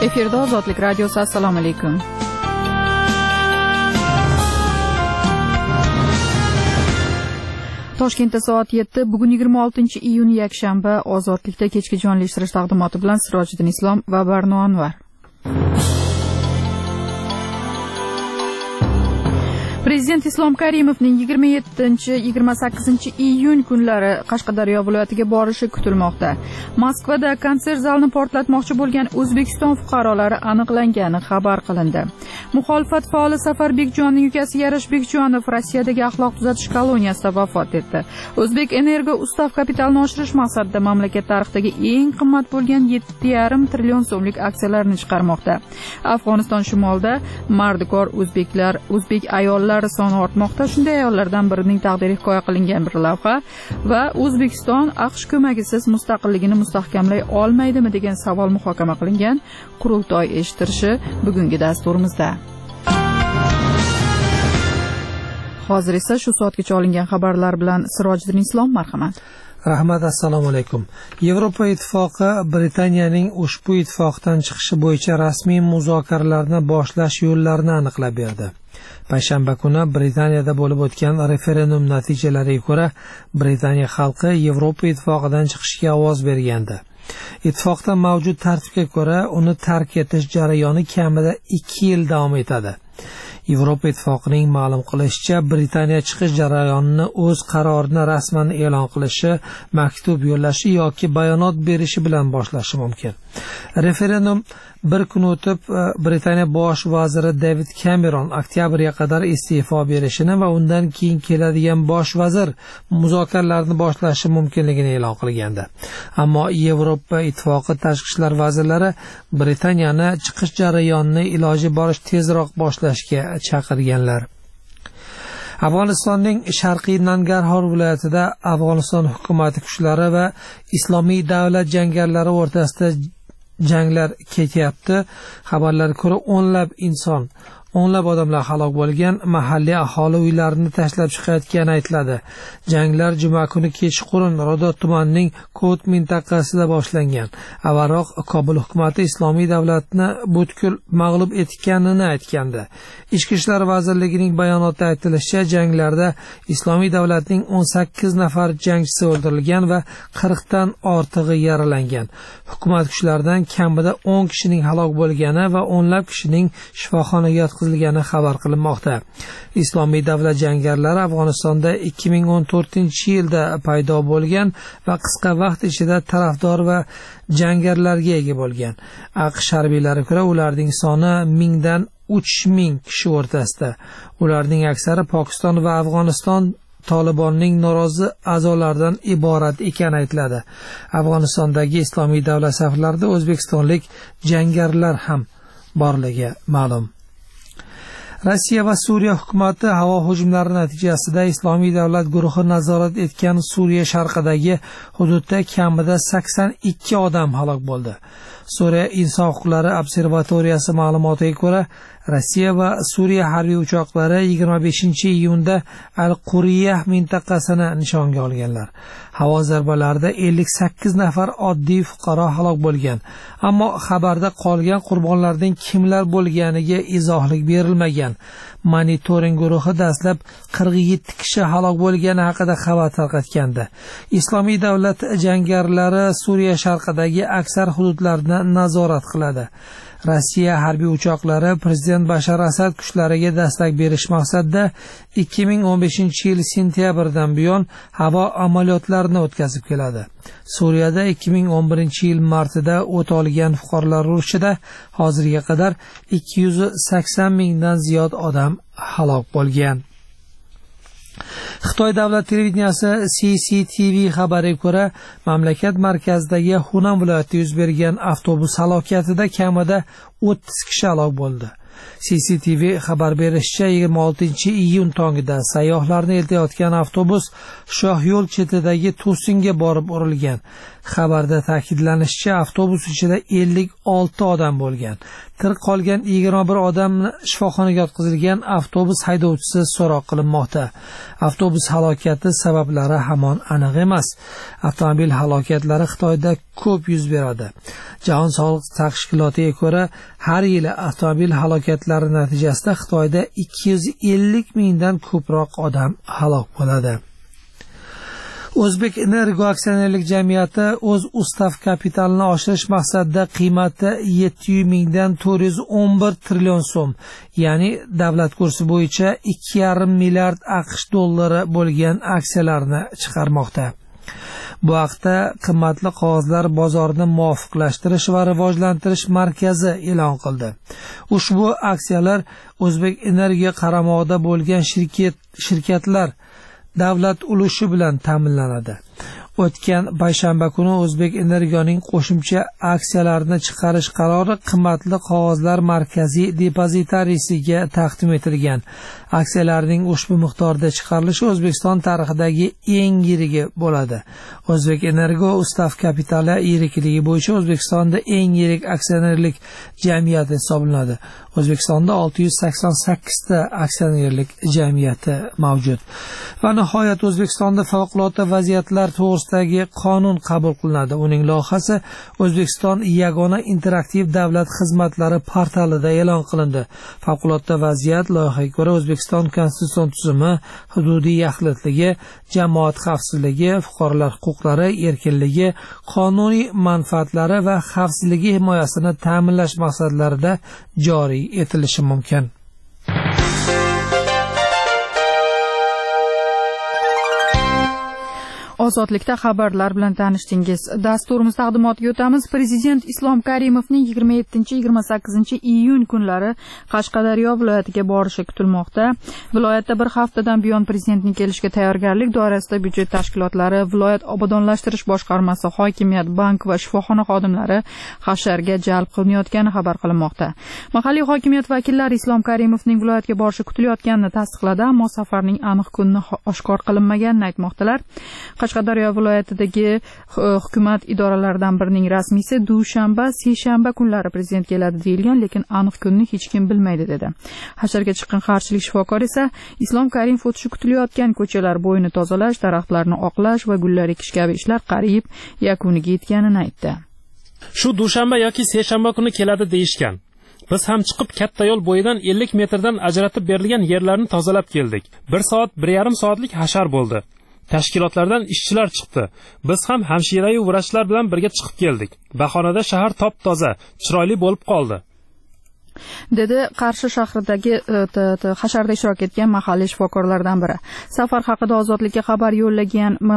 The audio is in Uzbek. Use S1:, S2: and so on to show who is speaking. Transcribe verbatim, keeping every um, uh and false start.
S1: Efirda Ozodlik radiosi. Assalomu alaykum. Toshkentda soat yetti, bugun yigirma oltinchi iyun yakshanba. Ozodlikda kechki jonlashtirish taqdimoti bilan Sirojiddin Islom va Barno Anvar. Prezident Islom Karimovning yigirma yettinchi yigirma sakkizinchi iyun kunlari Qashqadaryo viloyatiga borishi kutilmoqda. Moskvada konsert zalini portlatmoqchi bo'lgan O'zbekiston fuqarolari aniqlangani xabar qilindi. Muxolifat faoli Safar Bekjonning ukasi Yarish Bekjonov Rossiyadagi axloq tuzatish koloniyasida vafot etdi. O'zbek Energo ustav kapitalni oshirish maqsadida mamlakat tarixidagi eng qimmat bo'lgan yetti yarim trillion so'mlik aksiyalarni chiqarmoqda. Afg'oniston shimolida mardikor o'zbeklar, o'zbek ayollar soni ortmoqda. Shunday ayollardan birining taqdiri hikoya qilingan bir lavha va O'zbekiston AQSh ko'magisiz mustaqilligini mustahkamlay olmaydimi degan savol muhokama qilingan qurultoy eshittirishi bugungi dasturimizda. Hozir esa shu soatgacha olingan xabarlar bilan Sirojiddin Islom, marhamat.
S2: Rahmat, assalomu alaykum. Yevropa Ittifoqi Britaniyaning ushbu ittifoqdan chiqishi bo'yicha rasmiy muzokaralarni boshlash yo'llarini aniqlab berdi. Payshanba kuni Britaniyada bo'lib o'tgan referendum natijalariga ko'ra, Britaniya xalqi Yevropa Ittifoqidan chiqishga ovoz bergandi. Ittifoqda mavjud tartibga ko'ra, uni tark etish jarayoni kamida ikki yil davom etadi. Yevropa Ittifoqining ma'lum qilishicha, Britaniya chiqish jarayonini o'z qarorini rasman e'lon qilishi, maktub yo'llashi yoki bayonot berishi bilan boshlashi mumkin. Referendum bir kun o'tib, Britaniya bosh vaziri David Cameron oktyabrga qadar iste'fo berishini va undan keyin keladigan bosh vazir muzokaralarni boshlashi mumkinligini e'lon qilgandi. Ammo Yevropa Ittifoqi tashqi ishlar vazirlari Britaniyani chiqish jarayonini iloji boricha tezroq boshlashga chaqirganlar. Afg'onistonning sharqiy Nangarhor viloyatida Afg'oniston hukumati kuchlari va Islomiy davlat jangarilari o'rtasida janglar ketyapti. Xabarlarga ko'ra, o'nlab inson, o'nlab odamlar halok bo'lgan, mahalliy aholi uylarini tashlab chiqayotgani aytiladi. Janglar juma kuni kechqurun Rodot tumanining Kot mintaqasida boshlangan. Avvalroq Kobul hukumati Islomiy davlatni butkul mag'lub etganini aytgandi. Ichki ishlar vazirligining bayonotida aytilishicha, janglarda Islomiy davlatning o'n sakkiz nafar jangchisi o'ldirilgan va qirq dan ortig'i yaralangan. Hukumat kuchlaridan kamida o'n kishining halok bo'lgani va o'nlab kishining shifoxonaga yotqizilgani xabar qilinmoqda. Islomiy davlat jangarilari Afg'onistonda ikki ming o'n to'rtinchi yilda paydo bo'lgan va qisqa vaqt ichida tarafdor va jangarilarga ega bo'lgan. AQSh harbiylari ko'ra, ularning soni mingdan uch ming kishi o'rtasida. Ularning aksari Pokiston va Afg'oniston Tolibonning norozi a'zolaridan iborat ekani aytiladi. Afg'onistondagi Islomiy davlat saflarida o'zbekistonlik jangarilar ham borligi ma'lum. Rossiya va Suriya hukumati havo hujumlari natijasida Islomiy davlat guruhi nazorat etgan Suriya sharqidagi hududda kamida sakson ikki odam halok bo'ldi. Suriya inson huquqlari observatoriyasi ma'lumotiga ko'ra, Rossiya va Suriya harbiy uchoqlari yigirma beshinchi iyunda Al-Quriyah mintaqasini nishonga olganlar. Havo zarbalarida ellik sakkiz nafar oddiy fuqaro halok bo'lgan. Ammo xabarda qolgan qurbonlarning kimlar bo'lganiga izohlik berilmagan. Monitoring guruhi dastlab qirq yetti kishi halok bo'lgani haqida xabar tarqatgandi. Islomiy davlat jangarilari Suriya sharqidagi aksar hududlarni nazorat qiladi. Rossiya harbiy uchoqlari prezident Bashar Asad kuchlariga dastak berish maqsadida ikki ming o'n beshinchi yil sentyabrdan buyon havo amaliyotlarini o'tkazib keladi. Suriyada ikki ming o'n birinchi yil martida o't olgan fuqarolar urushida hozirga qadar ikki yuz sakson mingdan ziyod odam halok bo'lgan. Xitoy davlat televideniyasi C C T V xabariga ko'ra, mamlakat markazidagi Hunan viloyatida yuz bergan avtobus halokatida kamida o'ttiz kishi halok bo'ldi. C C T V xabar berishicha, yigirma oltinchi iyun tongida sayyohlarni eltayotgan avtobus Shohyo'l chetidagi to'singa borib urilgan. Xabarda ta'kidlanishicha, avtobus ichida ellik olti odam bo'lgan. Tirik qolgan yigirma bir odamni shifoxonaga yotqizilgan. Avtobus haydovchisi so'roq qilinmoqda. Avtobus halokati sabablari hamon aniq emas. Avtomobil halokatlari Xitoyda ko'p yuz beradi. Jahon sog'liqni tashkilotiga ko'ra, har yili avtomobil halokatlari natijasida Xitoyda ikki yuz ellik mingdan ko'proq odam halok bo'ladi. O'zbek Energo aksionerlik jamiyati o'z ustav kapitalini oshirish maqsadida qiymati yetti yuz mingdan to'rt yuz o'n bir trillion so'm, ya'ni davlat kursi bo'yicha ikki yarim milliard AQSh dollari bo'lgan aksiyalarni chiqarmoqda. Bu haqda qimmatli qog'ozlar bozorini muvofiqlashtirish va rivojlantirish markazi e'lon qildi. Ushbu aksiyalar O'zbek Energiya qaramog'ida bo'lgan shirkat shirkatlar davlat ulushi bilan ta'minlanadi. O'tgan payshanba kuni O'zbek Energiyaning qo'shimcha aksiyalarini chiqarish qarori qimmatli qog'ozlar markaziy depozitariysiga taqdim etilgan. Aksiyalarning ushbu miqdorda chiqarilishi O'zbekiston tarixidagi eng yirigi bo'ladi. O'zbek Energo ustav kapitali yirikligi bo'yicha O'zbekistonda eng yirik aksionerlik jamiyati hisoblanadi. O'zbekistonda olti yuz sakson sakkiz ta aksionerlik jamiyati mavjud. Va nihoyat O'zbekistonda favqulodda vaziyatlar to'g'risidagi qonun qabul qilinadi. Uning loyihasi O'zbekiston yagona interaktiv davlat xizmatlari portalida e'lon qilindi. Favqulodda vaziyat loyihaga ko'ra O'zbekiston konstitutsion tuzumi, hududiy yaxlitligi, jamoat xavfsizligi, fuqarolar huquqlari, erkinligi, qonuniy manfaatlari va xavfsizligi himoyasini ta'minlash maqsadlarida joriy etilishi mumkin.
S1: Ozodlikda xabarlar bilan tanishdingiz. Dasturimiz taqdimotiga o'tamiz. Prezident Islom Karimovning yigirma yettinchi yigirma sakkizinchi iyun kunlari Qashqadaryo viloyatiga borishi kutilmoqda. Viloyatda bir haftadan buyon prezidentning kelishiga tayyorgarlik doirasida byudjet tashkilotlari, viloyat obodonlashtirish boshqarmasi, hokimiyat, bank va shifoxona xodimlari hasharga jalb qilinayotgani xabar qilinmoqda. Mahalliy hokimiyat vakillari Islom Karimovning viloyatga borishi kutilayotganini tasdiqladi, ammo safarning aniq kuni oshkor qilinmaganini aytmoqdalar. Qashqadaryo viloyatidagi hukumat idoralaridan birining rasmiysi dushanba, seshanba kunlari prezident keladi deyilgan, lekin aniq kunni hech kim bilmaydi dedi. Hasharga chiqqan qarshilik shifokor esa Islom Karimov o'tishi kutilayotgan ko'chalar bo'yini tozalash, daraxtlarni oqlash va gullar ekish kabi ishlar qariyb yakuniga yetganini aytdi.
S3: Shu dushanba yoki seshanba kuni keladi deyishgan. Biz ham chiqib katta yo'l bo'yidan ellik metrdan ajratib berilgan yerlarni tozalab keldik. bir soat, bir yarim soatlik hashar bo'ldi. Tashkilotlardan ishchilar chiqdi. Biz ham hamshira va vrachlar bilan birga chiqib keldik. Bahonada shahar top-toza, chiroyli bo'lib qoldi.
S1: dedi Qarshi shahridagi hasharda ishtirok etgan mahalliy shifokorlardan biri. Safar haqida Ozodlikka xabar yo'llagan